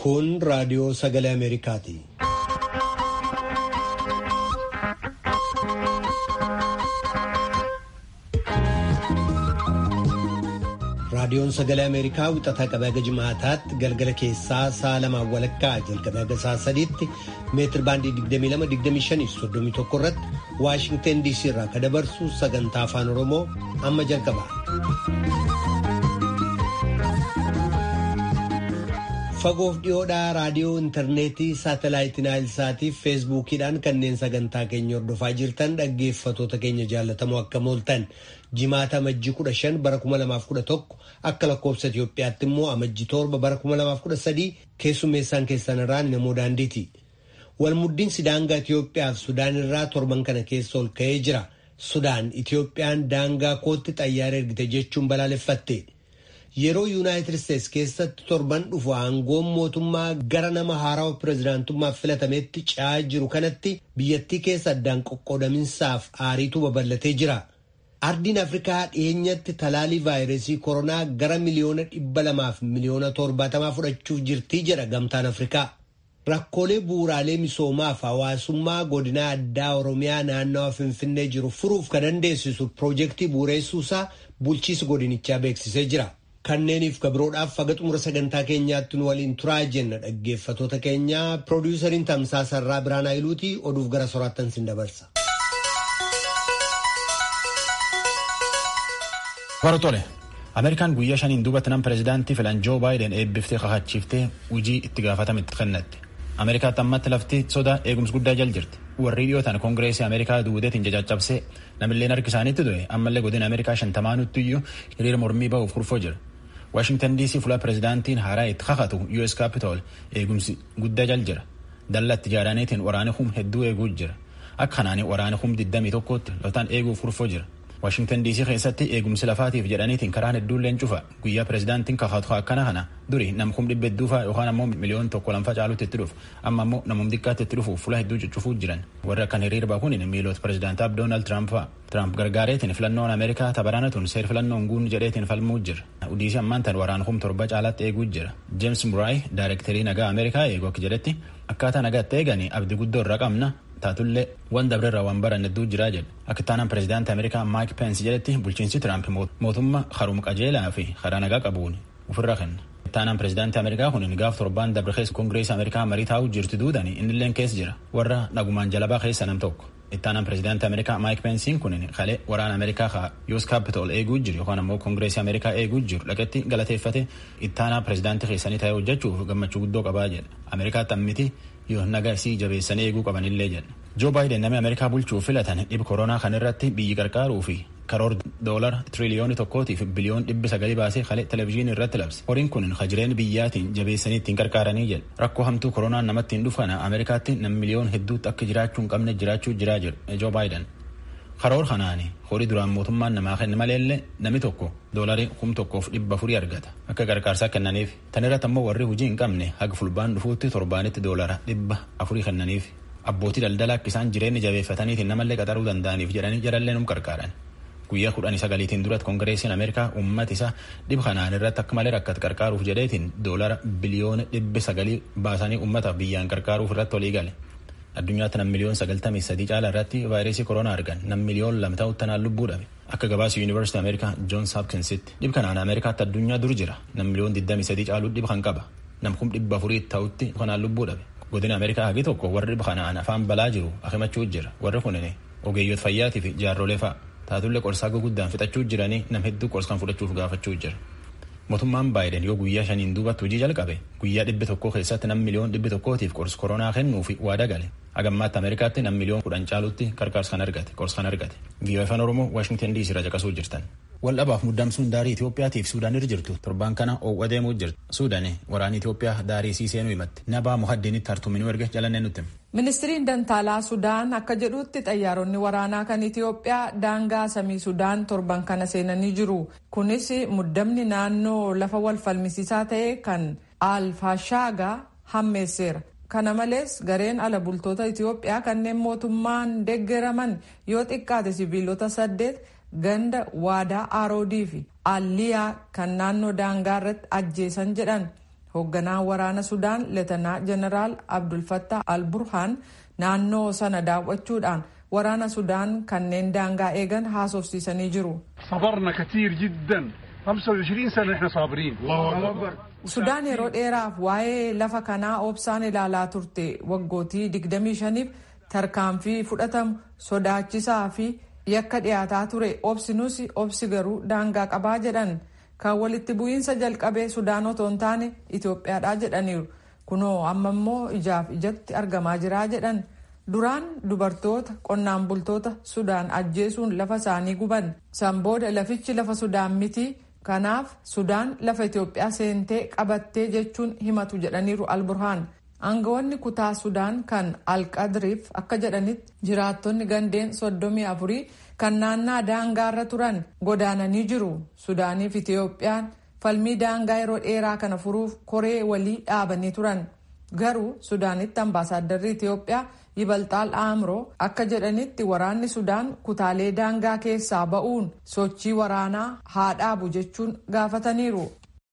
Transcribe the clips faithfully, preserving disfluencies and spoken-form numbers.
Kun raadiyoo sagalee Ameerikaati. Raadiyoon sagalee Ameerikaa wixataa qabee haga jimaataatti galgala keessaa sa'a lamaan walakkaa jalqabee haga sa'a sadiitti meetir baandii digdamii lama digdamii shanii fi soddomii tokko irratti Waashingtan D C irraa kan dabarsu sagantaa afaan Oromoo amma jalqaba. Fagoof dhiyoodhaa raadiyoo intarneetii saatalaayitii naayilsaatii fi feesbuukiidhaan kanneen sagantaa keenya hordofaa jirtan dhaggeeffatoota keenya jaallatamoo akka mooltan jimaata amajjii kudha shan bara kuma lamaaf kudha tokko akka lakkoofsa Itoophiyaatti immoo amajjii torba bara kuma lamaaf kudha sadii keessummeessaan keessan irraan namoo daandiiti. Walmuddiinsi daangaa Itoophiyaa fi Sudaan irraa torban kana keessa ol ka'ee jira. Sudaan Itoophiyaan daangaa kootti xayyaara ergite jechuun balaaleffatte. Yeroo Yuunaayitid Isteetsi keessatti torban dhufu aangoon mootummaa gara nama haarawaa pireezidaantummaaf filatametti ce'aa jiru kanatti biyyattii keessa addaan qoqqoodaminsaaf aariitu babal'atee jira. Ardiin Afrikaa dhiyeenyatti talaalii vaayirasii koronaa gara miliyoona dhibba lamaaf miliyoona torbaatamaa fudhachuuf jirtii jedha gamtaan Afrikaa. Rakkoolee bu'uuraalee misoomaaf hawaasummaa godina addaa Oromiyaa naannawa Finfinnee jiru furuuf kan dandeessisu piroojeektii bu'uureessuusaa bulchiinsi godinichaa beeksisee jira. Kanneeniif kabiroodhaaf faga xumura sagantaa keenyaatti nu waliin turaa jenna dhaggeeffatoota keenya. Piroodyusariin Tamsaasarraa Biraan Haayiluutii oduuf gara soraattan sin dabarsa. Barattoole Ameerikaan guyyaa shaniin duubatti nama pireezidaantii filan Joo Baayiden eebbiftee kakachiiftee hojii itti gaafatamitti kennatti. Ameerikaatti ammatti lafti sodaa eegumsa guddaa jala jirti. Warri dhiyootaan koongireesii Ameerikaa duudeetiin caccabsee namillee harki isaaniitti du'e ammallee godina Ameerikaa shantamaanutti iyyuu hiriira mormii ba'uuf kurfoo jira. Washington D C fuula pireezidaantiin haaraa itti kakatu U S Capitol eegumsi guddaa jala jira. Dallatti jaaraniitiin waraana hum hedduu eeguu jira. Akka kanaan waraana hum digdamii tokkotti lotaan eeguuf kurfoo jira. Washington D C keessatti eegumsi lafaatiif jedhaniitiin karaan hedduulleen cufa guyyaa pireezidaantiin kakatu akkana kana duri nam kum dhibba hedduufaa yookaan ammoo miliyoon tokko lamfaa caalutti itti dhufu amma ammoo namum xiqqaatti itti dhufuuf fuula hedduu cuccufuu jiran warra akkan hiriira bahuun miiloota pireezidaantaaf Doonaald Tiraamp fa'a. Tiraamp gargaareetiin filannoon Ameerikaa tabaraanatuun seer filannoon guunni jedheetiin falmuu jira. Udiisi ammaan tan waraana kum torba caalaatti eeguu jira. James Murray daayirektarii nagaa Ameerikaa eegu akka jedhetti akkaataa nagaatti eeganii abdii guddoo irra qabna. Taatullee waan dabrerraa waan baranne hedduu jiraa jedhe. Akka taanaan pireezidaantii Ameerikaa Mike Pence jedhetti bulchiinsi Tiraamp mootummaa haruma qajeelaa fi karaa nagaa qabuun ofirra kenna. Taanaan pireezidaantii Ameerikaa kun gaaf torbaan dabre keessa koongireesii Ameerikaa marii taa'uu jirti duudanii innilleen keessa jira. Warra nagumaan jalabaa keessa nam tokko. Ittaanaan pireezidaantii Ameerikaa Mike Pence'n kun kalee waraana Ameerikaa haa U S Capitol eeguu jiru yookaan ammoo koongireesii Ameerikaa eeguu jiru dhaqetti galateeffate ittaanaa pireezidaantii keessanii ta'ee hojjechuuf gammachuu guddoo qabaa jedha. Ameerikaatti ammiti yoo nagaa isii jabeessanii eeguu qabanillee jedha. Joo Baayiden namni Ameerikaa bulchuuf filatan dhibee koronaa kan irratti biyyi qarqaaruu fi karoora doolara tiriliyoona tokkootiif biliyoon dhibbi sagalii baasee kalee televezyiinii irratti labse. Horiin kun hajireen biyyaatiin jabeessanii ittiin qarqaaranii jedha. Rakkoo hamtuu koronaan namatti hin dhufana Ameerikaatti nam miliyoon hedduutti akka jiraachuu hin qabne jiraachuu jiraa jedha Joo Baayiden. Karoora kanaani horii duraan mootummaan namaa kenne maleellee namni tokko doolarii kum tokkoof dhibba afurii argata akka gargaarsaa kennaniif. Tan irratti ammoo warri hojii hin qabne haga fulbaan dhufuutti torbaanitti doolara dhibba afurii kennaniif. Abbootii daldalaa akka isaan jireenya jabeeffataniitiin namallee qaxaruu danda'aniif jedhanii jarallee num qarqaaran. Guyyaa kudhanii sagaliitiin duratti koongireesiin Ameerikaa uummata isaa dhib kanaan irratti akka malee rakkate qarqaaruuf jedheetiin doolara biliyoona dhibbi sagalii baasanii uummata biyyaan qarqaaruuf irratti walii gale. Addunyaatti nam miliyoon sagaltamii sadii caala irratti vaayirasii koronaa argan nam miliyoon lama ta'utti tanaan lubbuu dhabe. Akka gabaasa Yuunivarsiitii Ameerikaa Joons Hopkinsitti dhib kanaan Ameerikaatti addunyaa dur jira nam miliyoon digdamii sadii caaluu dhib kan qaba nam kum dhibba afurii ta'utti kanaan lubbuu dhabe. Godina Ameerikaa hagi tokko warri dhib kanaan afaan balaa jiru akimachuu jira warri kunin ogeeyyoota fayyaatii fi jaarrolee fa'a taatullee qorsaa guguddaan fixachuu jiranii nam hedduu qorsa kan fudhachuuf gaafachuu jira. Mootummaan Baayiden yoo guyyaa shaniin duubatti hojii jalqabe guyyaa dhibbi tokkoo keessatti nam miliyoon dhibbi tokkootiif qorsa koronaa kennuuf waada gale. Agammaatti Ameerikaatti nam miliyoon kudhan caalutti qarqaarsa kan argate qorsa kan argate. V O A Afaan Oromoo Waashingtan D C irraa caqasuu jirtan. Waldhabaaf muddamsuun daarii Itoophiyaatiif Suudaan irra jirtu torbaan kana oowwa deemuu jirti. Suudaan waraanni Itoophiyaa daarii sii seenuu himatti. Nabaa Muhaddiinitti hartuminuu erga jalannee nutti. Ministiriin Dantaalaa Sudaan akka jedhutti xayyaaronni waraanaa kan Itoophiyaa daangaa samii Sudaan torban kana seenanii jiru. Kunis muddamni naannoo lafa wal falmisiisaa ta'e kan Alfaashaagaa hammeesseera. Kana malees gareen ala bultoota Itoophiyaa kanneen mootummaan deeggaraman yoo xiqqaate siviilota saddeet ganda waadaa aaroodii fi alliyaa kan naannoo daangaa irratti ajjeesan jedhan. hoogganaan waraana Sudaan Leetanaa Jeneraal Abdul Fattah al-Burhaan naannoo sana daawwachuudhaan waraana Sudaan kanneen daangaa eegan haasofsiisanii jiru. Sabarna katiir jiddan خمسة وعشرين سنة احنا صابرين. Sudaan yeroo dheeraaf waa'ee lafa kanaa obsaan ilaalaa turte waggootii digdamii shaniif tarkaanfii fudhatamu sodaachisaa fi yakka dhiyaataa ture obsinuus obsi garuu daangaa qabaa jedhan. Kan walitti bu'iinsa jalqabee Sudaan otoo hin taane Itoophiyaadhaa jedhaniiru. Kunoo amma immoo ijaaf ijatti argamaa jiraa jedhan. Duraan dubartoota qonnaan bultoota Sudaan ajjeesuun lafa isaanii guban. San booda lafichi lafa Sudaan miti. Kanaaf Sudaan lafa Itoophiyaa seentee qabattee jechuun himatu jedhaniiru Al-Burhaan. Aangawoonni kutaa Sudaan kan Al-Qadriif akka jedhanitti jiraattonni gandeen soddomii afurii kan naannaa daangaarra turan godaananii jiru. Sudaaniif Itoophiyaan falmii daangaa yeroo dheeraa kana furuuf koree walii dhaabanii turan. Garuu Sudaanitti ambaasaaddarri Itoophiyaa Yibalxaal Aamroo akka jedhanitti waraanni Sudaan kutaalee daangaa keessaa ba'uun sochii waraanaa haa dhaabu jechuun gaafataniiru.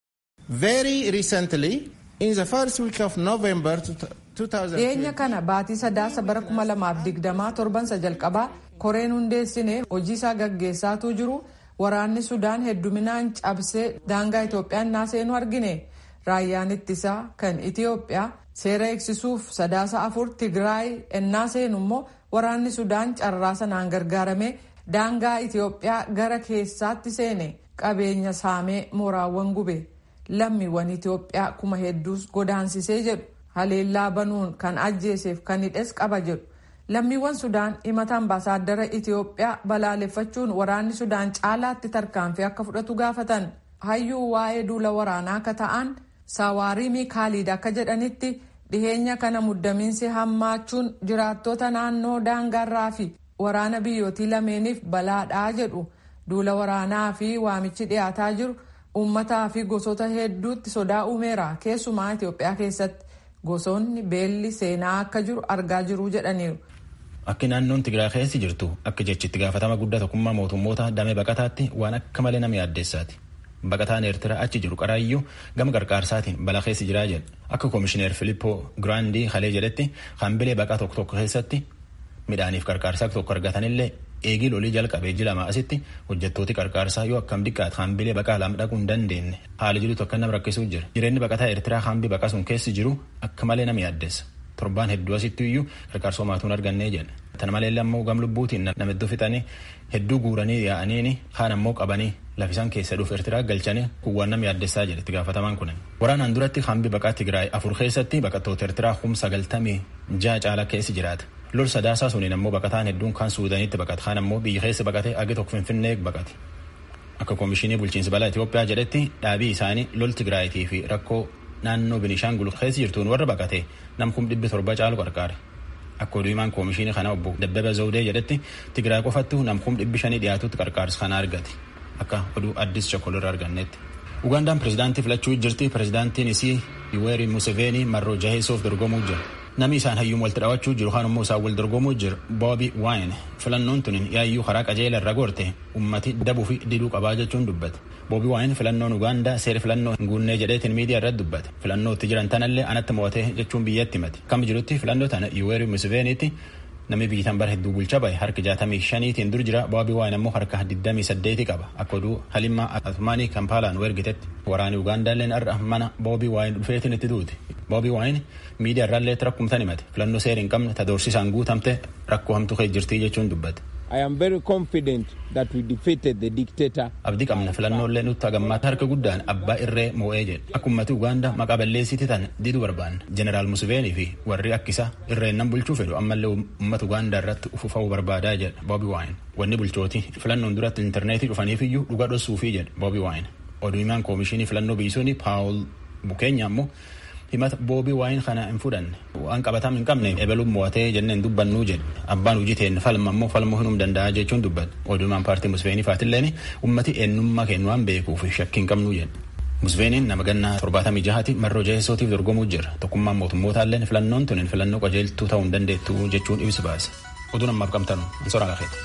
Very recently in the first week of November two thousand Dhiyeenya kana baatii sadaasa bara kuma lamaaf digdamaa torbansa jalqabaa koreen hundeessine hojii isaa gaggeessaatuu jiru. Waraanni Sudaan hedduminaan cabsee daangaa Itoophiyaan naaseenuu argine. Raayyaan ittisaa kan Itoophiyaa seera eegsisuuf sadaasa afur Tigraay ennaa seenu immoo waraanni Sudaan carraa sanaan gargaaramee daangaa Itoophiyaa gara keessaatti seene qabeenya saamee mooraawwan gube. Lammiiwwan Itoophiyaa kuma hedduus godaansisee jedhu haleellaa banuun kan ajjeeseef kan hidhes qaba jedhu. Lammiiwwan Sudaan himata ambaasaadara Itoophiyaa balaaleffachuun waraanni Sudaan caalaatti tarkaanfii akka fudhatu gaafatan. Hayyuu waa'ee duula waraanaa akka ta'an Sawaarimii Kaalid akka jedhanitti dhiheenya kana muddamiinsi hammaachuun jiraattota naannoo daangaarraa fi waraana biyyootii lameeniif balaadhaa jedhu. Duula waraanaa fi waamichi dhiyaataa jiru uummataa fi gosoota hedduutti sodaa uumeera. Keessumaa Itoophiyaa keessatti gosoonni beelli seenaa akka jiru argaa jiru jedhaniiru. Akka naannoon Tigraay keessa jirtu akka jechitti gaafatama guddaa tokkummaa mootummoota damee baqataatti waan akka malee nama yaaddeessaati. Baqataan Eertiraa achi jiru qaraayyuu gama gargaarsaatiin balaa keessa jiraa jedha. Akka Koomishineer Filippoo Giraandii halee jedhetti hambilee baqaa tokko tokko keessatti midhaaniif gargaarsaa tokko argatanillee eegii lolii jalqabee jilama asitti hojjettooti gargaarsaa yoo akkam dhiqqaat hambilee baqaa lama dhaquu hin dandeenye haala jirutu akka nama rakkisuu jira. Jireenyi baqataa Eertiraa hambi baqaa sun keessi jiru akka malee nama yaaddeessa. Torbaan hedduu asitti iyyuu gargaarsa maatuun argannee jedha. Tana malee ammoo gam lubbuutiin nama hedduu fixanii hedduu guuranii yaa'anii kaan ammoo qabanii lafisaan keessa dhuuf Eertiraa galchanii kuwwaan nama yaaddessaa jedhe itti gaafatamaan kun. Waraanaan duratti hambi baqaa Tigraay afur keessatti baqattoota Eertiraa kuma sagaltamii ja'a caala keessa jiraata. Lol sadaasaa suniin ammoo baqataan hedduun kan Suudaanitti baqate kaan ammoo biyya keessa baqate agi tokko Finfinnee baqate. Akka Koomishinii Bulchiinsa Balaa Itoophiyaa jedhetti dhaabii isaanii lol Tigraayitii fi rakkoo naannoo Beenishaangul keessa jirtuun warra baqate nam kum dhibbi torba caalu qarqaare. Akka oduumaan koomishinii kana obbo Dabbaba Zawudee jedhetti Tigraay qofattu nam kum dhibbi shanii dhiyaatutti qarqaarsa kana argate. Akka oduu addis chokolorra argannetti. Ugandaan pirezidaantii filachuu jirti. Pirezidaantiin isii Yoweri Museveni marroo jaheessuuf dorgomuu jira. Namni isaan hayyuun walitti dhaawachuu jiru kaan immoo isaan wal dorgomuu jira. Boobi Wine filannoon tun yaayyuu karaa qajeela irra gorte ummati dabuu fi diduu qabaa jechuun dubbate. Boobi Wine filannoon Ugaandaa seera filannoo hin guunnee jedheetiin miidiyaa irratti dubbate. Filannootti jiran tanallee anatti mo'ate jechuun biyyatti himate. Kam jirutti filannoo tana Yoweri Museveniitti namni biyyitan bara hedduu bulchaa bahe harka jaatamii shaniitiin dur jira. Boobi Wine ammoo harka digdamii saddeeti qaba. Akka oduu Halimmaa Atumaanii Kampaalaan wergitetti waraani Ugaandaalleen har'a mana Boobi Wine dhufeetiin itti duuti. Boobi Wine miidiyaa irraallee rakkumtan himate. Filannoo seera hin qabne tadorsisaan guutamte rakkoo hamtuu kee jirtii jechuun dubbate. I am very confident that we defeated the dictator. Abdii qabna filannoolee nutti hagammaata harka guddaan abbaa irree moo'ee jedhe. Akka ummati Ugaandaa maqaa balleessitii tan diduu barbaanna. Jeneraal Museveni fi warri akkisa irreen nan bulchuu fedhu ammallee ummata Ugaandaa irratti ufufa'uu barbaadaa jedha Boobi Wine. Wanni bulchooti filannoon duratti intarneetii dhufaniifiyyuu dhuga dhossuufii jedha Boobi Wine. Oduumaan koomishinii filannoo biisuuni Paawul Bukeenya ammoo himata Boobi Wine kana hin fudhanne waan qabatam hin qabne ebeluun mo'atee jenneen dubbannuu jedhe. Abbaan hojii teen falma ammoo falmuu hinum danda'a jechuun dubbate. Oduumaan paartii Museveni faatilleen ummati eenyummaa kennu waan beekuuf shakkii hin qabnuu jedhe. Museveniin nama gannaa torbaatamii jahati marroo jaheessootiif dorgomuu jira. Tokkummaan mootummootalleen filannoon tun filannoo qajeeltuu ta'uu hin dandeettu jechuun ibsi baase. Oduun ammaaf qabtanu ansoraa lafeeti.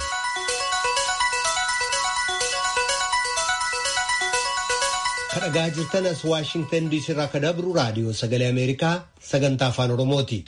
Kadhagaa jirtan as Waashingtan diisii irraa kan dabru raadiyoo sagalee Ameerikaa sagantaa afaan Oromooti.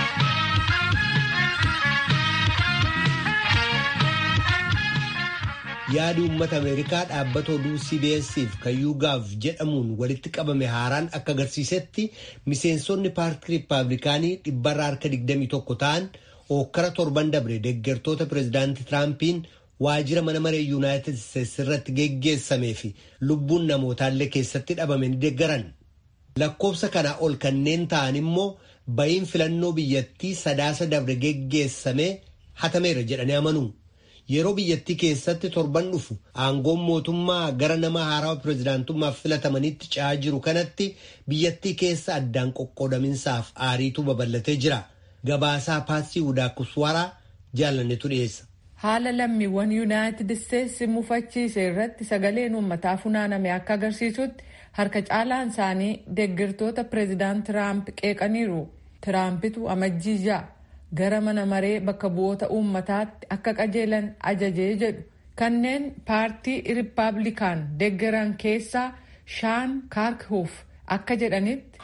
Yaadi uummata Ameerikaa dhaabbata oduu C B S'if kan yuugaaf jedhamuun walitti qabame haaraan akka agarsiisetti miseensonni paartii Riippaabilikaanii dhibbarraa harka digdamii tokko ta'an ookkara torban dabre deeggartoota pireezidaantii Tiraampin waajjira mana maree Yuunaayitid Isteetsi irratti geggeessamee fi lubbuun namootaallee keessatti dhabame ni deeggaran. Lakkoofsa kanaa ol kanneen ta'an immoo ba'iin filannoo biyyattii sadaasa dabre geggeessamee hatameera jedhanii amanu. Yeroo biyyattii keessatti torban dhufu aangoon mootummaa gara nama haarawaa pireezidaantummaaf filatamanitti ce'aa jiru kanatti biyyattii keessa addaan qoqqoodaminsaaf aariitu babal'atee jira. Gabaasaa Paatsii Udaakuswaraa jaalannetu dhiyeessa. Haala lammiiwwan Yuunaayitid Isteetsi mufachiise irratti sagaleen uummataa funaaname akka agarsiisutti harka caalaan isaanii deeggartoota pireezidaant Tiraamp qeeqaniiru. Tiraampitu amajjii ja'a gara mana maree bakka bu'oota uummataatti akka qajeelan ajajee jedhu kanneen paartii Riippaabilikaan deeggaran keessaa Shaan Kaarkhuuf akka jedhanitti.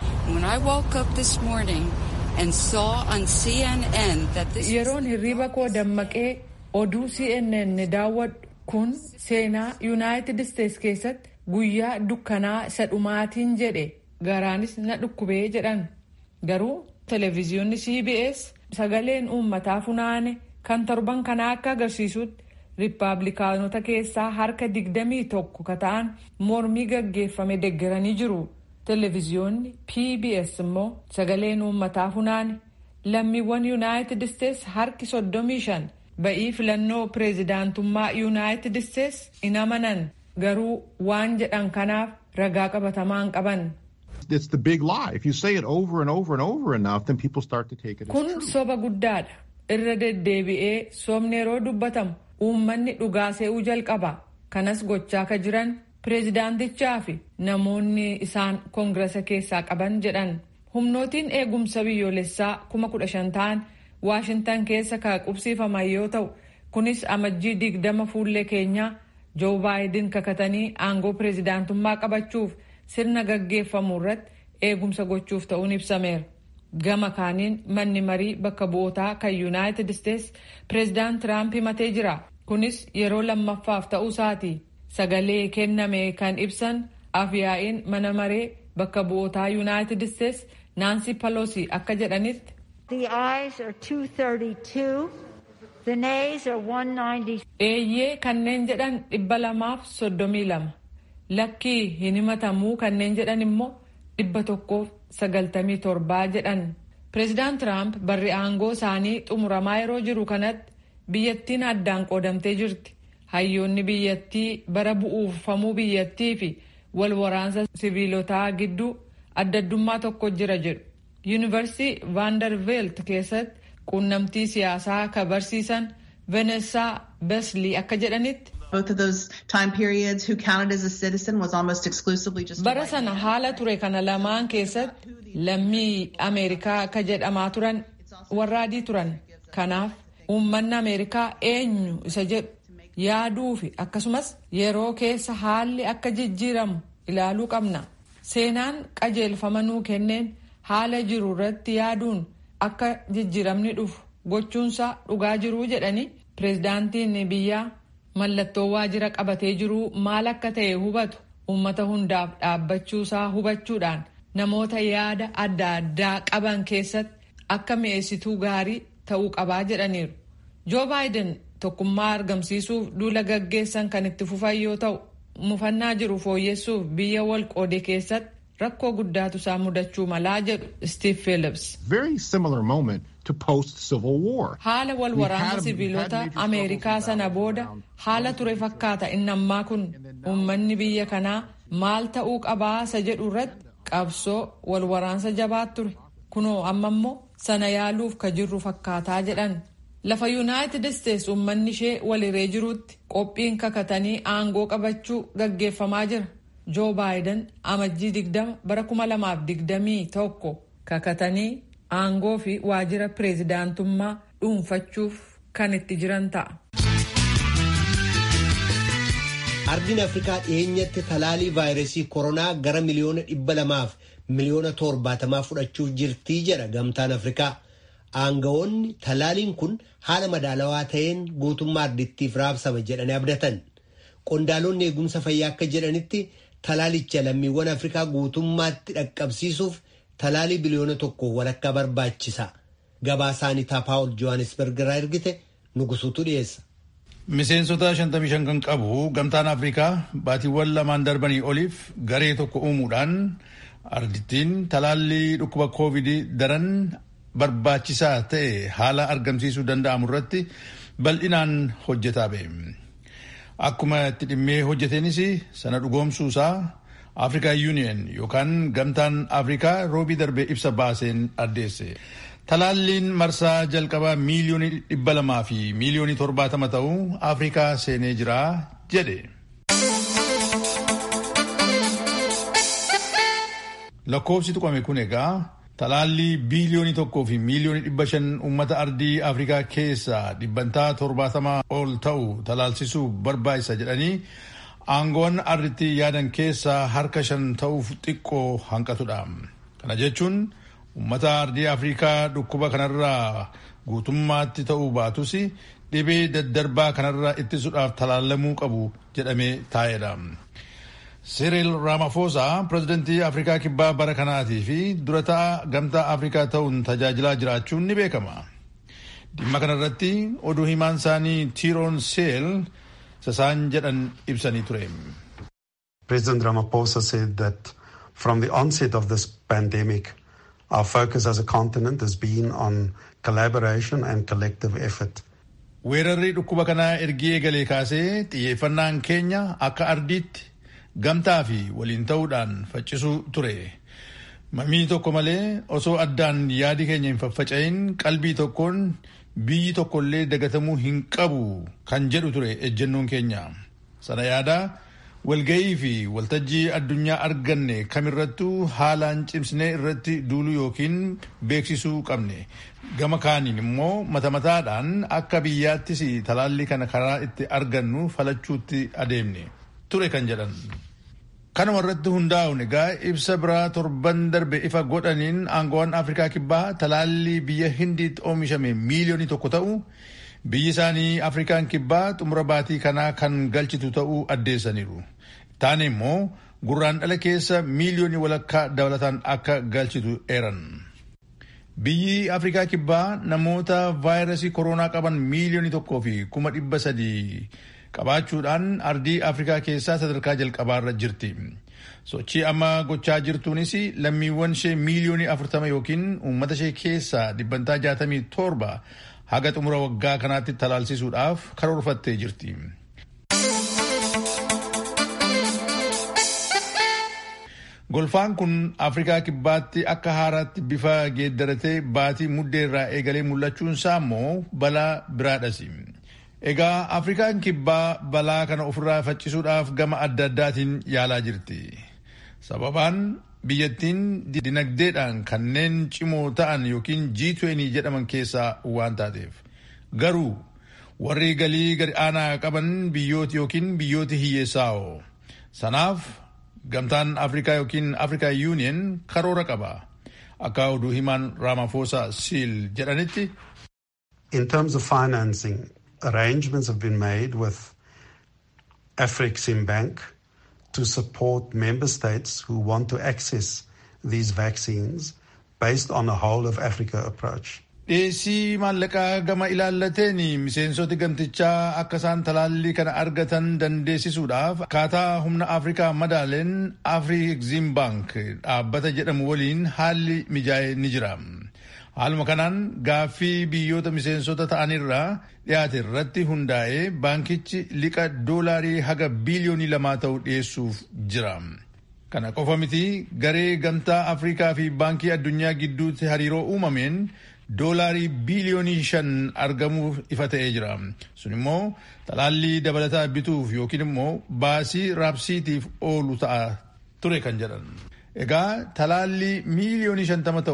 Yeroon hirriba koo dammaqee oduu C N N daawwadhu kun seenaa Yuunaayitid Isteetsi keessatti guyyaa dukkanaa isa dhumaatiin jedhe garaanis na dhukkubee jedhan. Garuu televiziyoonni C B S sagaleen uummataa funaane kan torban kanaa akka agarsiisutti Riippaabilikaanota keessaa harka digdamii tokko ka ta'an mormii gaggeeffame deeggaranii jiru. Televiziyoonni P B S immoo sagaleen uummataa funaane lammiiwwan Yuunaayitid Isteetsi harki soddomii shan ba'ii filannoo pireezidaantummaa Yuunaayitid Isteetsi hin amanan garuu waan jedhan kanaaf ragaa qabatamaa hin qaban. It's the big lie. If you say it over and over and over enough, then people start to take it as true. Kun soba guddaadha. Irra deddeebi'ee soomni yeroo dubbatamu uummanni dhugaa se'uu jalqaba. Kanas gochaa ka jiran pireezidaantichaa fi namoonni isaan koongirasa keessaa qaban jedhan. Humnootiin eegumsa biyyoolessaa kuma kudha shan ta'an Waashintan keessa ka qubsiifaman yoo ta'u kunis amajjii digdama fuullee keenyaa Joo Baayiden kakatanii aangoo pireezidaantummaa qabachuuf sirna gaggeeffamu irratti eegumsa gochuuf ta'uun ibsameera. Gama kaaniin manni marii bakka bu'ootaa kan Yuunaayitid Isteetsi pireezidaant Tiraamp himatee jira. Kunis yeroo lammaffaaf ta'uu isaati. Sagalee kenname kan ibsan afyaa'iin mana maree bakka bu'ootaa Yuunaayitid Isteetsi Naansi Pelosi akka jedhanitti. The ayes are two thirty-two, the nays are one ninety. Eeyyee kanneen jedhan dhibba lamaaf soddomii lama. Lakkii hin himatamuu kanneen jedhan immoo dhibba tokkoof sagaltamii torbaa jedhan. Pireezidaant Tiraamp barri aangoo isaanii xumuramaa yeroo jiru kanatti biyyattiin addaan qoodamtee jirti. Hayyoonni biyyattii bara bu'uufamuu biyyattii fi wal waraansa siviilotaa gidduu addaddummaa tokko jira jedhu. Yuunivarsiitii Vaandarveelt keessatti quunnamtii siyaasaa ka barsiisan Veneessaa Beslii akka jedhanitti. Both of those time periods, who counted as a citizen was almost exclusively just. Bara sana haala ture kana lamaan keessatti lammii Ameerikaa ka jedhamaa turan warra adii turan. Kanaaf uummanni Ameerikaa eenyu isa jedhu yaaduu fi akkasumas yeroo keessa haalli akka jijjiiramu ilaaluu qabna. Seenaan qajeelfama nuu kenneen haala jiru irratti yaaduun akka jijjiiramni dhufu gochuunsaa dhugaa jiruu jedhanii pireezidaantiin biyyaa mallattoo waajjira qabatee jiru maal akka ta'e hubatu uummata hundaaf dhaabbachuusaa hubachuudhaan namoota yaada adda addaa qaban keessatti akka mi'eessituu gaarii ta'uu qabaa jedhaniiru. Joo Baayiden tokkummaa argamsiisuuf duula gaggeessan kan itti fufan yoo ta'u mufannaa jiru fooyyessuuf biyya wal qoode keessatti rakkoo guddaatu isaa mudachuu malaa jedhu Steve Phillips. Very similar moment to post-Civil War. Haala wal waraana siviilota Ameerikaa sana booda haala ture fakkaata inni ammaa kun uummanni biyya kanaa maal ta'uu qabaa isa jedhu irratti qabsoo wal waraansa jabaat ture. Kunoo amma immoo sana yaaluuf ka jirru fakkaataa jedhan. Lafa Yuunaayitid Isteetsi uummanni ishee waliree jirutti qophiin kakatanii aangoo qabachuu gaggeeffamaa jira. Joo Baayiden amajjii digdama bara kuma lamaaf digdamii tokko kakatanii aangoo fi waajjira pireezidaantummaa dhuunfachuuf kan itti jiran ta'a. Ardiin Afrikaa dhiyeenyatti talaalii vaayirasii koronaa gara miliyoona dhibba lamaaf miliyoona torbaatamaa fudhachuuf jirtii jedha gamtaan Afrikaa. Aangawoonni talaaliin kun haala madaalawaa ta'een guutummaa ardittiif raabsama jedhanii abdatan. Qondaalonni eegumsa fayyaa akka jedhanitti talaalicha lammiiwwan Afrikaa guutummaatti dhaqqabsiisuuf talaalii biliyoona tokko walakkaa barbaachisa. Gabaasaanii Paawul Johannesburg irraa ergite nugusuutu dhiyeessa. Miseensota shantamii shan kan qabu gamtaan Afrikaa baatiiwwan lamaan darbanii oliif garee tokko uumuudhaan ardittiin talaallii dhukkuba koovidii daran barbaachisaa ta'e haala argamsiisuu danda'amu irratti bal'inaan hojjetaa ba'e. Akkuma itti dhimmee hojjeteenis sana dhugoomsuusaa Afrikaa Union yookaan gamtaan Afrikaa roobii darbee ibsa baaseen addeesse. Talaalliin marsaa jalqabaa miiliyoonii dhibba lamaa fi miiliyoonii torbaatama ta'uu Afrikaa seenee jira jedhe. Lakkoofsi tuqame kun egaa talaallii biiliyoonii tokkoo fi miiliyoonii dhibba shan uummata ardii Afrikaa keessaa dhibbantaa torbaatamaa ol ta'u talaalsisuu barbaachisa jedhanii aangoon arditti yaadan keessaa harka shan ta'uuf xiqqoo hanqatudha. Kana jechuun uummata ardii Afrikaa dhukkuba kanarraa guutummaatti ta'uu baatus dhibee daddarbaa kanarraa ittisuudhaaf talaallamuu qabu jedhamee taa'edha. Cyril Ramaphosa pirezidantii Afrikaa kibbaa bara kanaatii fi durataa gamtaa Afrikaa ta'uun tajaajilaa jiraachuun ni beekama. Dhimma kanarratti oduu himaan isaanii Tiroon Seel sasaan jedhan ibsanii ture. President Ramaphosa said that from the onset of this pandemic, our focus as a continent has been on collaboration and collective effort. Weerarri dhukkuba kanaa ergi eegalee kaasee xiyyeeffannaan keenya akka ardiitti gamtaa fi waliin ta'uudhaan faccisuu ture. Mamii tokko malee osoo addaan yaadi keenya hin faffaca'in qalbii tokkoon biyyi tokkollee dagatamuu hin qabu kan jedhu ture ejjennoon keenya. Sana yaadaa walga'ii fi waltajjii addunyaa arganne kamirrattuu haalaan cimsnee irratti duuluu yookiin beeksisuu qabne. Gama kaaniin immoo mata mataadhaan akka biyyaattis talaallii kana karaa itti argannu falachuutti adeemne ture kan jedhan. Kanuma irratti hundaa'uun egaa ibsa biraa torban darbe ifa godhaniin aangoowwan Afrikaa kibbaa talaallii biyya Hindiitti oomishame miiliyoonii tokko ta'u biyyi isaanii Afrikaan kibbaa xumura baatii kanaa kan galchitu ta'uu addeessaniiru. Taane immoo gurraandhala keessa miiliyoonii walakkaa dabalataan akka galchitu eeran. Biyyi Afrikaa kibbaa namoota vaayirasii koronaa qaban miiliyoonii tokkoo fi kuma dhibba sadii qabaachuudhaan ardii Afrikaa keessaa sadarkaa jalqabaarra jirti. Sochii amma gochaa jirtuunis lammiiwwan ishee miiliyoonii afurtama yookiin uummata ishee keessaa dhibbantaa jaatamii torba haga xumura waggaa kanaatti talaalsisuudhaaf karoorfattee jirti. Golfaan kun Afrikaa kibbaatti akka haaraatti bifa geeddaratee baatii muddee irraa eegalee mul'achuun isaa immoo balaa biraadhas. Egaa Afrikaan kibbaa balaa kana ofirraa faccisuudhaaf gama adda addaatiin yaalaa jirti. Sababaan biyyattiin dinagdeedhaan kanneen cimoo ta'an yookiin G twenty jedhaman keessaa waan taateef. Garuu warri galii gadi aanaa qaban biyyooti yookiin biyyooti hiyyeessaa'oo. Sanaaf gamtaan Afrikaa yookiin Afrikaa Union karoora qaba. Akka oduu himaan Ramaphosa Seal jedhanitti. In terms of financing, arrangements have been made with Afreximbank to support member states who want to access these vaccines based on a whole of Africa approach. Dhiyeessii maallaqaa gama ilaallateen miseensoti gamtichaa akka isaan talaallii kana argatan dandeessisuudhaaf akkaataa humna Afrikaa madaaleen Afreximbank dhaabbata jedhamu waliin haalli mijaa'ee ni jira. Haaluma kanaan gaaffii biyyoota miseensota ta'anirraa dhiyaate irratti hundaa'ee baankichi liqa doolaarii haga biiliyoonii lamaa ta'u dhiyeessuuf jira. Kana qofa miti garee gamtaa Afrikaa fi baankii addunyaa gidduutti hariiroo uumameen doolaarii biiliyoonii shan argamuuf ifa ta'ee jira. Sun immoo talaallii dabalataa bituuf yookiin immoo baasii raabsiitiif oolu ta'a ture kan jedhan. Egaa talaallii miiliyoonii shantama ta'u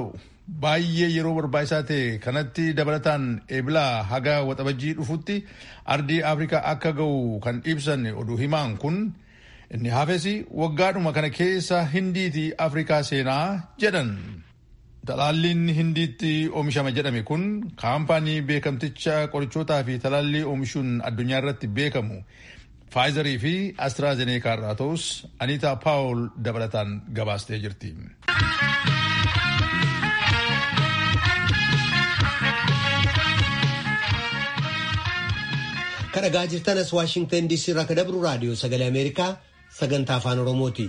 baay'ee yeroo barbaachisaa ta'e kanatti dabalataan eebilaa haga waxabajjii dhufutti ardii Afrikaa akka ga'u kan ibsan oduu himaan kun inni hafes waggaadhuma kana keessa hindiitii Afrikaa seenaa jedhan. Talaalliin hindiitti oomishama jedhame kun kaampaanii beekamticha qorichootaa fi talaallii oomishuun addunyaa irratti beekamu Faayizarii fi Astraazeneekaa irraa ta'us Aniitaa Paawul dabalataan gabaastee jirti. Kan dhagaa jirtan as Waashingtan D C irraa kan dabru raadiyoo sagalee Ameerikaa sagantaa afaan Oromooti.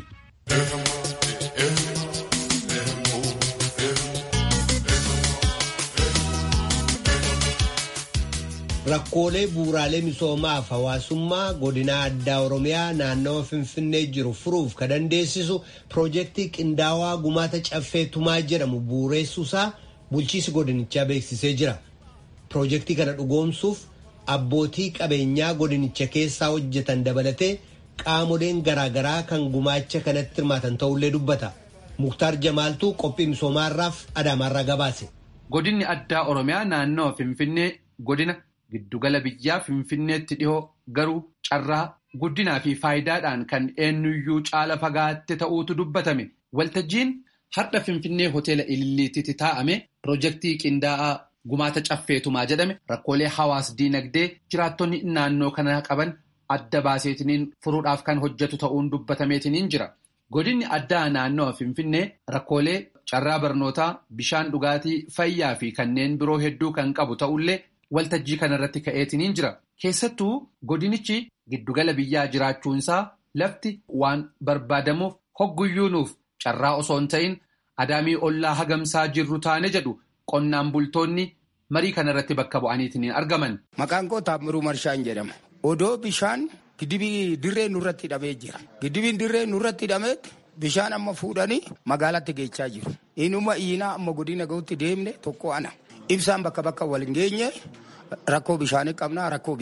Rakkoolee bu'uuraalee misoomaaf hawaasummaa godina addaa Oromiyaa naannawa Finfinnee jiru furuuf kan dandeessisu piroojeektii qindaawaa gumaata caffee tumaa jedhamu bu'uureessuusaa bulchiisi godinichaa beeksisee jira. Piroojeektii kana dhugoomsuuf abbootii qabeenyaa godinicha keessaa hojjetan dabalatee qaamoleen garaagaraa kan gumaacha kanatti hirmaatan ta'ullee dubbata. Muktaar Jamaaltuu qophii misoomaarraaf Adaamaarraa gabaase. Godinni addaa Oromiyaa naannawa Finfinnee godina giddugala biyyaa Finfinneetti dhihoo garuu carraa guddinaa fi faayidaadhaan kan eenyuyyuu caala fagaatte ta'uutu dubbatame. Waltajjiin har'a Finfinnee hoteela Ililliitiitti taa'ame piroojeektii qindaa'aa gumaata caffeetumaa jedhame rakkoolee hawaas diinagdee jiraattonni naannoo kana qaban adda baaseetiniin furuudhaaf kan hojjetu ta'uun dubbatameetiniin jira. Godinni addaa naannoo Finfinnee rakkoolee carraa barnootaa, bishaan dhugaatii, fayyaa fi kanneen biroo hedduu kan qabu ta'ullee waltajjii kanarratti ka'eetiniin jira. Keessattuu godinichi giddugala biyyaa jiraachuunsaa lafti waan barbaadamuuf hogguyyuunuuf carraa osoo hin ta'in adaamii ollaa hagamsaa jirru taane jedhu qonnaan bultoonni marii kanarratti bakka bu'aniitiin argaman. Maqaan koo Taammiruu Marshaan jedhama. Odoo bishaan gidibii dirree nurratti hidhamee jira. Gidibiin dirree nurratti hidhameetti bishaan amma fuudhanii magaalatti geechaa jiru. Inuma iinaa amma godina ga'utti deemne tokko ana. Ibsaan bakka bakka wal hin geenye rakkoo bishaanii qabna, rakkoo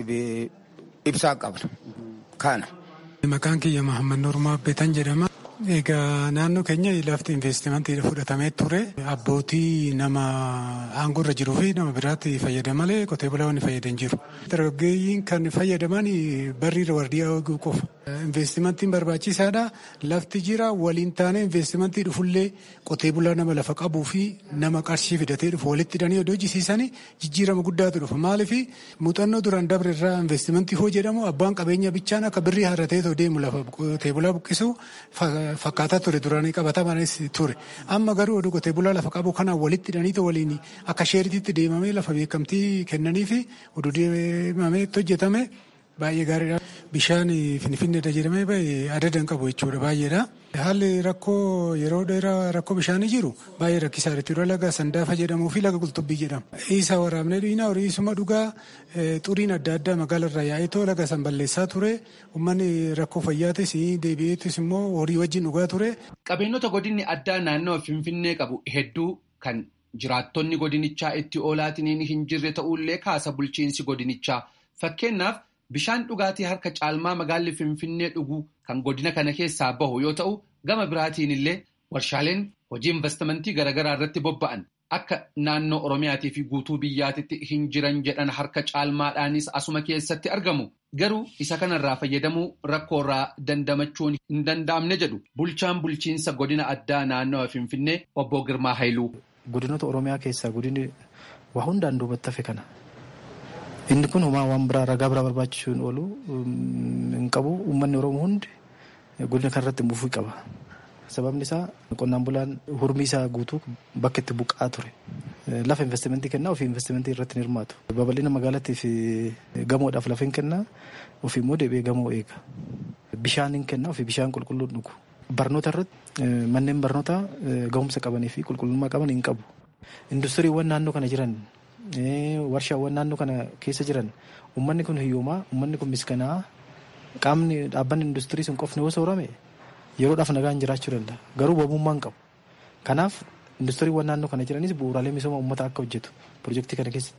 ibsaa qabna. Kana. Maqaan kiyya Mahammad Normaa Beetan jedhama. Egaa naannoo keenya lafti investimentii fudhatamee ture. Abbootii nama aangoo irra jiruu fi nama biraatti fayyadaman malee qotee bulaawwan fayyadan jiru. Dargaggeeyyiin kan fayyadaman barri wardiyaa eeguu qofa. Investimentiin barbaachisaadha. Lafti jira waliin taane investimentii dhufullee qotee bulaa nama lafa qabuu fi nama qarshii fidatee dhufu walitti hidhanii odoo hojjisiisanii jijjiirama guddaatu dhufa. Maaliif muuxannoo duraan dabre irraa investimentii hoo jedhamu abbaan qabeenya bichaan akka birrii harratee deemu lafa qotee bulaa buqqisuu fakkaataa ture duraanii qabatamanis ture. Amma garuu oduu qotee bulaa lafa qabu kanaan walitti hidhanii waliin akka sheeritiitti deemamee lafa beekamtii kennanii fi oduu deemamee hojjetame baay'ee gaariidha. Bishaan Finfinneedha jedhamee baay'ee adada hin qabu jechuudha baay'eedha. Haalli rakkoo yeroo dheeraa rakkoo bishaanii jiru baay'ee rakkisaadha jechuudha. Laga Sandaafa jedhamuu fi laga Qulxubbii jedhama. Isa waraabnee dhiinaa horiisuma dhugaa xuriin adda addaa magaalarraa yaa'eetoo laga san balleessaa ture. Uummanni rakkoo fayyaatis deebi'eetis immoo horii wajjin dhugaa ture. Qabeenyota godinni addaa naannoo Finfinnee qabu hedduu kan jiraattonni godinichaa itti oolaatiniin hin jirre ta'ullee kaasa bulchiinsi godinichaa. Fakkeenyaaf bishaan dhugaatii harka caalmaa magaalli Finfinnee dhugu kan godina kana keessaa bahu yoo ta'u, gama biraatiin illee warshaaleen hojii investimentii garaagaraa irratti bobba'an akka naannoo Oromiyaatii fi guutuu biyyaatitti hin jiran jedhan harka caalmaadhaanis asuma keessatti argamu. Garuu isa kanarraa fayyadamuu rakkoorraa dandamachuun hin danda'amne jedhu bulchaan bulchiinsa godina addaa naannoo Finfinnee obbo Girmaa Haayiluu. Godinoota Oromiyaa keessaa godinni waa hundaan duubatti hafe kana. Inni kun homaa waan biraa ragaa biraa barbaachisuun oolu hin qabu. Uummanni Oromoo hundi godina kanarratti buufuu qaba. Sababni isaa qonnaan bulaan hurmii isaa guutuu bakka itti buqqa'aa ture. Lafa investimentii kennaa ofii investimentii irratti hin hirmaatu. Babal'ina magaalattii fi gamoodhaaf lafa hin kennaa ofii immoo deebi'ee gamoo eega. Bishaan hin kennaa ofii bishaan qulqulluun dhugu. Barnoota irratti manneen barnootaa gahumsa qabanii fi qulqullummaa qaban hin qabu. Industiriiwwan naannoo kana jiran warshaawwan naannoo kana keessa jiran uummanni kun hiyyoomaa uummanni kun miskanaa qaamni dhaabbanni industirii sun qofni yoo soorame yeroodhaaf nagaan jiraachuu danda'a. Garuu wabummaa hin qabu. Kanaaf industiriiwwan naannoo kana jiranis bu'uuraalee misooma uummataa akka hojjetu piroojeektii kana keessatti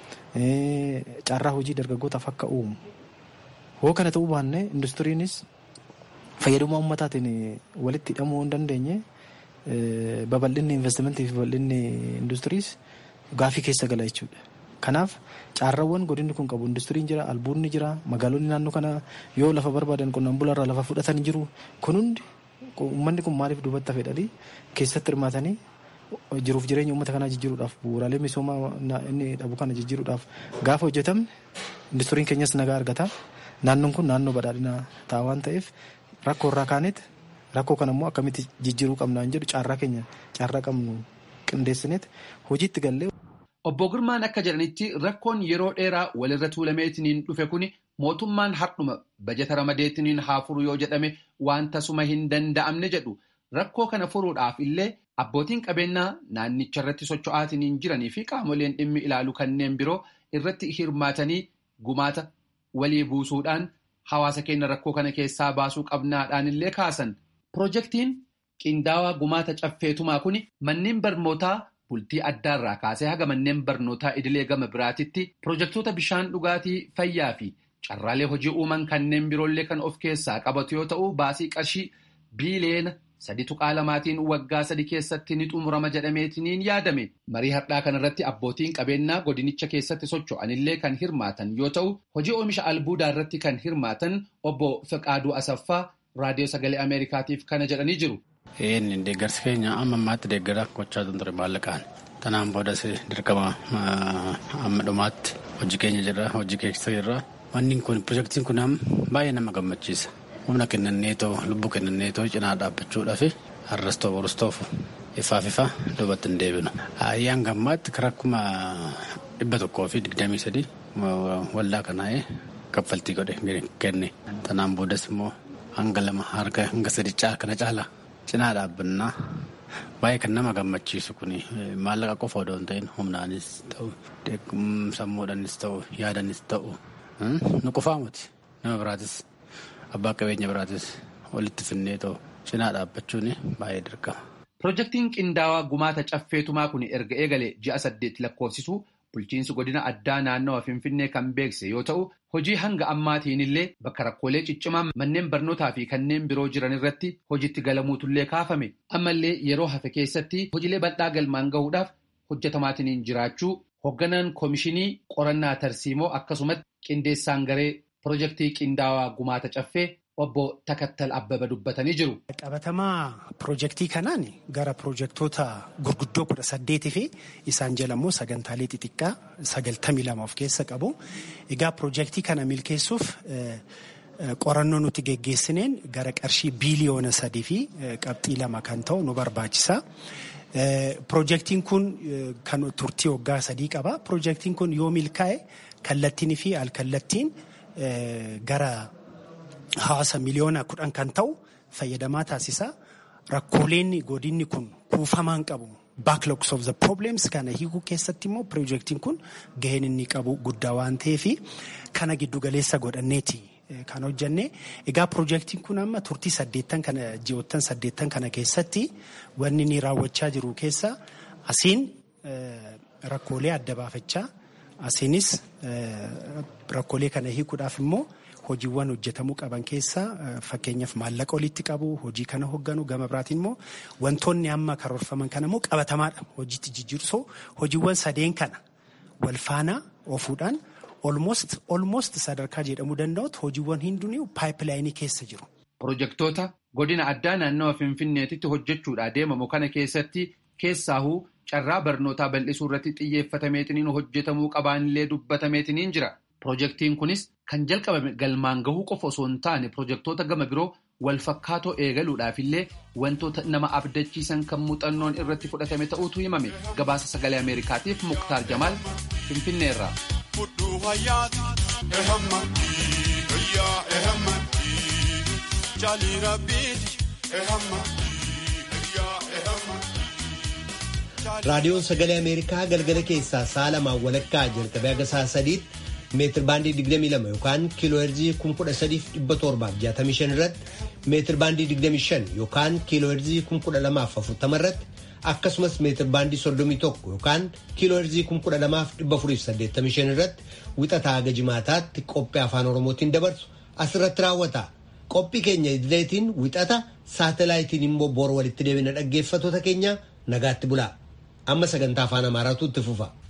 galee carraa hojii dargaggootaaf akka uumu. Hoo kana ta'uu baannee industiriinis fayyadamuu uummataatiin walitti hidhamuu hin dandeenye babal'inni investimentii fi babal'inni industiriis gaafii keessa gala jechuudha. Kanaaf caarraawwan godinni kun qabu industiriin jira, albuunni jira, magaalonni naannoo kana yoo lafa barbaadan qonnaan bulaarraa lafa fudhatan jiru. Kun hundi uummanni kun maaliif duubatti hafedhanii keessatti hirmaatanii jiruuf jireenya uummata kanaa jijjiiruudhaaf bu'uuraalee misoomaa inni dhabu kana jijjiiruudhaaf gaafa hojjetamne industiriin keenyas nagaa argata. Naannoon kun naannoo badhaadhinaa ta'a waan ta'eef rakkoo irraa kaaneet rakkoo kana immoo akkamitti jijjiiruu qabnaan jedhu caarraa keenya caarraa qabnu qindeessineet hojiitti gallee. Obbo Girmaan akka jedhanitti rakkoon yeroo dheeraa walirra tuulameetiniin dhufe kuni mootummaan hardhuma bajeta ramadeetiniin haa furu yoo jedhame waan tasuma hin danda'amne jedhu. Rakkoo kana furuudhaaf illee abbootiin qabeenyaa naannicha irratti socho'aatiniin jiranii fi qaamoleen dhimmi ilaalu kanneen biroo irratti hirmaatanii gumaata walii buusuudhaan hawaasa keenya rakkoo kana keessaa baasuu qabnaadhaan illee kaasan. Pirojektiin qindaawaa gumaata caffeetumaa kuni manneen barnootaa bultii addaarraa kaasee haga manneen barnootaa idilee gama biraatitti pirojektoota bishaan dhugaatii fayyaa fi carraalee hojii uuman kanneen biroollee kan of keessaa qabatu yoo ta'u baasii qarshii biiliyeena sadi tuqaa lamaatiin waggaa sadi keessatti ni xumurama jedhameetiniin yaadame. Marii har'aa kanarratti abbootiin qabeenyaa godinicha keessatti socho'anillee kan hirmaatan yoo ta'u hojii oomisha albuudaa irratti kan hirmaatan obbo Fiqaaduu Asaffaa raadiyoo sagalee Ameerikaatiif kana jedhanii jiru. Inni deeggarsi keenya amma ammaatti deeggara gochaa ture maallaqaan. Tanaan boodas dirqama amma dhumaatti hojii keenya jirra hojii keessa jirra. Wanni kun pirojektiin kun baay'ee nama gammachiisa. Humna kennaneetoo lubbuu kennaneetoo cinaa dhaabbachuudhaaf harrastoo borostoof ifaaf ifa duubatti hin deebinu. Ayyaan gammaatti karakkuma dhibba tokkoo fi digdamii sadii waldaa kanaa'ee kaffaltii godhe kenne. Tanaan boodas immoo hanga lama harka hanga sadi kana caala. Cinaa dhaabbannaa baay'ee kan nama gammachiisu kun maallaqa qofa odoo hin ta'in humnaanis ta'u sammuudhaanis ta'u yaadanis ta'u nu qofaa miti nama biraatis abbaa qabeenya biraatis walitti finnee ta'u cinaa dhaabbachuun baay'ee dirqama. Pirojektiin qindaawaa gumaata caffeetumaa kun erga eegalee ji'a saddeet lakkoofsisu bulchiinsi godina addaa naannawa Finfinnee kan beekse yoo ta'u hojii hanga ammaatiin illee bakka rakkoolee ciccimaa manneen barnootaa fi kanneen biroo jiran irratti hojiitti galamuutullee kaafame. Ammallee yeroo hafe keessatti hojiilee bal'aa galmaan gahuudhaaf hojjetamaatiin jiraachuu hoogganaan koomishinii qorannaa tarsiimoo akkasumas qindeessaan garee pirojektii qindaawaa gumaata caffee obbo Takattal Abbaba dubbatanii jiru. Qabatamaa pirojektii kanaan gara pirojektoota gurguddoo kudha saddeetii fi isaan jala immoo sagantaalee xixiqqaa sagaltamii lama of keessa qabu. Egaa pirojektii kana milkeessuuf qorannoo nuti geggeessineen gara qarshii biiliyoona sadii fi qabxii lama kan ta'u nu barbaachisa. Pirojektiin kun kan turtii waggaa sadii qaba. Pirojektiin kun yoo milkaa'e kallattiin fi alkallattiin gara hawaasa miliyoona kudhan kan ta'u fayyadamaa taasisa. Rakkooleen godinni kun kuufamaan qabu backlogs of the problems kana hiikuu keessatti immoo pirojektiin kun gaheen inni qabu guddaa waan ta'eef kana giddu galeessa godhanneeti kan hojjenne. Egaa pirojektiin kun amma turtii saddeettan kana ji'oottan saddeettan kana keessatti wanni inni raawwachaa jiru keessa asiin rakkoolee adda baafachaa asiinis rakkoolee kana hiikuudhaaf immoo hojiiwwan hojjetamuu qaban keessaa fakkeenyaaf maallaqa walitti qabu hojii kana hoogganu gama biraatiin immoo wantoonni amma karoorfaman kana immoo qabatamaadha hojiitti jijjiirsoo hojiiwwan sadeen kana wal faana oofuudhaan almost almost sadarkaa jedhamuu danda'utti hojiiwwan hundinuu paayipilaayinii keessa jiru. Pirojektoota godina addaa naannawa Finfinneetitti hojjechuudhaa deemamu kana keessatti keessaahuu carraa barnootaa bal'isuu irratti xiyyeeffatameetiniin hojjetamuu qabaanillee dubbatameetiniin jira. Pirojektiin kunis kan jalqabame galmaan gahuu qofa osoo hin taane pirojektoota gama biroo wal fakkaatoo eegaluudhaaf illee wantoota nama abdachiisan kan muuxannoon irratti fudhatame ta'uutu himame. Gabaasa sagalee Ameerikaatiif Muktaar Jamaal Finfinneerraa. Raadiyoon sagalee Ameerikaa galgala keessaa sa'a lamaan walakkaa jalqabee haga sa'a sadiitti meetir baandii digdamii lama yookaan kiiloo heerzii kuma kudha sadiif dhibba torbaaf jaatamii shan irratti meetir baandii digdamii shan yookaan kiiloo heerzii kuma kudha lamaaf afurtama irratti akkasumas meetir baandii soddomii tokko yookaan kiiloo heerzii kuma kudha lamaaf dhibba afuriif saddeettamii shan irratti wixataa haga jimaataatti qophii afaan oromootiin dabarsu asirratti raawwata. Qophii keenya idileetiin wixata saatalaayitiin immoo boor walitti deebina dhaggeeffattoota keenya nagaatti bulaa. Amma sagantaa afaan Amaaraatu itti fufa.